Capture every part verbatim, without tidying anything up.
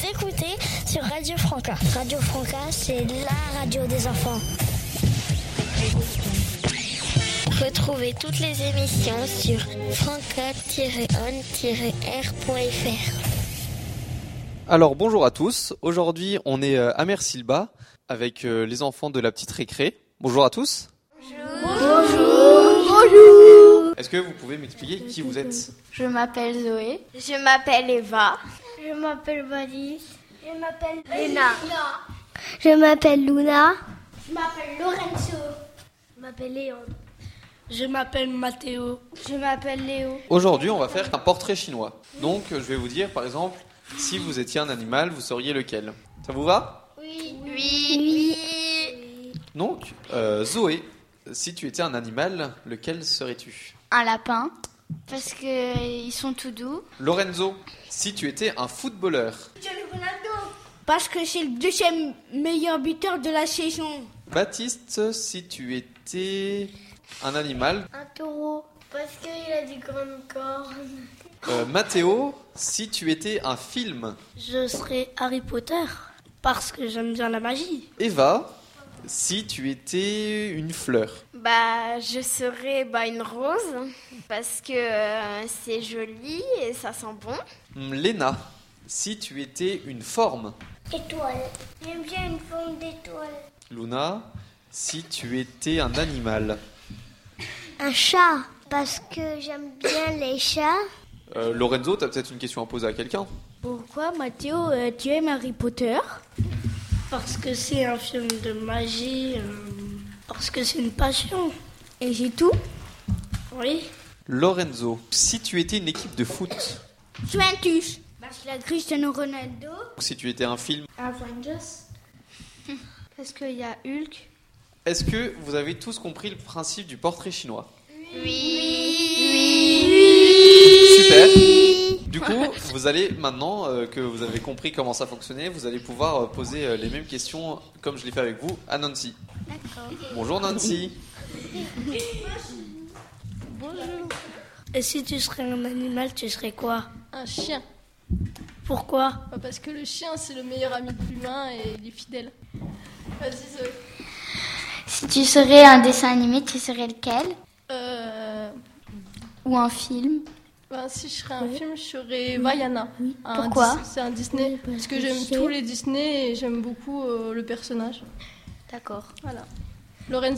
écoutez sur Radio Franca. Radio Franca, c'est la radio des enfants. Retrouvez toutes les émissions sur franca tiret on tiret r point f r. Alors bonjour à tous, aujourd'hui on est à Mersilba avec les enfants de la petite récré. Bonjour à tous. Bonjour. Bonjour. Est-ce que vous pouvez m'expliquer qui vous êtes ? Je m'appelle Zoé. Je m'appelle Eva. Je m'appelle Valis. Je m'appelle Léna. Je m'appelle Luna. Je m'appelle Lorenzo. Je m'appelle Léon. Je m'appelle Mathéo. Je m'appelle Léo. Aujourd'hui on va faire un portrait chinois. Donc je vais vous dire par exemple, si vous étiez un animal, vous seriez lequel ? Ça vous va ? Oui. Oui. Oui. Donc euh, Zoé, si tu étais un animal, lequel serais-tu ? Un lapin. Parce que ils sont tout doux. Lorenzo, si tu étais un footballeur. Parce que c'est le deuxième meilleur buteur de la saison. Baptiste, si tu étais un animal. Un taureau. Parce qu'il a des grandes cornes. Euh, Mathéo, si tu étais un film. Je serais Harry Potter. Parce que j'aime bien la magie. Eva, si tu étais une fleur. Bah, je serais bah, une rose. Parce que euh, c'est joli et ça sent bon. Léna, si tu étais une forme. Étoile. J'aime bien une forme d'étoile. Luna, si tu étais un animal. Un chat. Parce que j'aime bien les chats. Euh, Lorenzo, tu as peut-être une question à poser à quelqu'un. Pourquoi, Mathéo, euh, tu aimes Harry Potter ? Parce que c'est un film de magie. Euh, parce que c'est une passion. Et j'ai tout ? Oui. Lorenzo, si tu étais une équipe de foot. Juventus. Parce qu'il a Cristiano Ronaldo. Si tu étais un film. Avengers. Parce qu'il y a Hulk. Est-ce que vous avez tous compris le principe du portrait chinois ? Oui. Super. Du coup, vous allez, maintenant euh, que vous avez compris comment ça fonctionnait, vous allez pouvoir euh, poser euh, les mêmes questions, comme je l'ai fait avec vous, à Nancy. D'accord. Bonjour Nancy. Bonjour. Et si tu serais un animal, tu serais quoi ? Un chien. Pourquoi ? Bah parce que le chien, c'est le meilleur ami de l'humain et il est fidèle. Vas-y, Zoé. Si tu serais un dessin animé, tu serais lequel ? Euh... Ou un film ? Bah, si je serais un film, je serais Vaiana. Oui. Un Pourquoi ? Dis- C'est un Disney. Oui, parce parce que que j'aime c'est- tous les Disney et j'aime beaucoup euh, le personnage. D'accord. Voilà. Lorenzo ?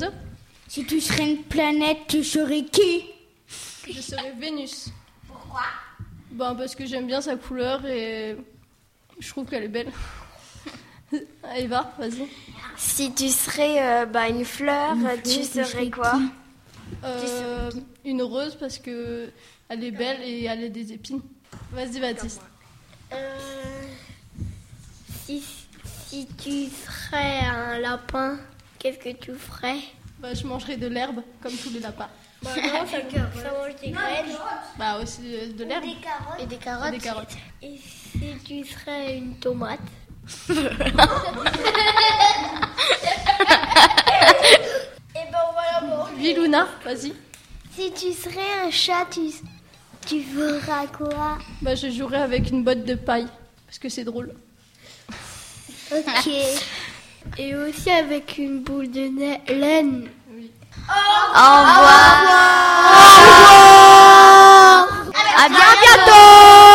Si tu serais une planète, tu serais qui ? Je serais Vénus. Pourquoi ? Bah, parce que j'aime bien sa couleur et je trouve qu'elle est belle. Eva, vas-y. Si tu serais euh, bah, une fleur, tu serais quoi ? Euh, une rose parce que elle est belle et elle a des épines. Vas-y, Baptiste. Euh, si, si tu serais un lapin, qu'est-ce que tu ferais ? Bah, je mangerai de l'herbe comme tous les lapins. Bah non, ça, ça mange des graines. Bah, aussi de, de l'herbe. carottes. Et des carottes. Et des carottes. Et si tu serais une tomate ? Et ben voilà bon. Viluna, vas-y. Si tu serais un chat, tu, tu feras quoi ? Bah, je jouerai avec une botte de paille parce que c'est drôle. Ok. Et aussi avec une boule de na- laine. Oui. Au revoir. À bien bientôt.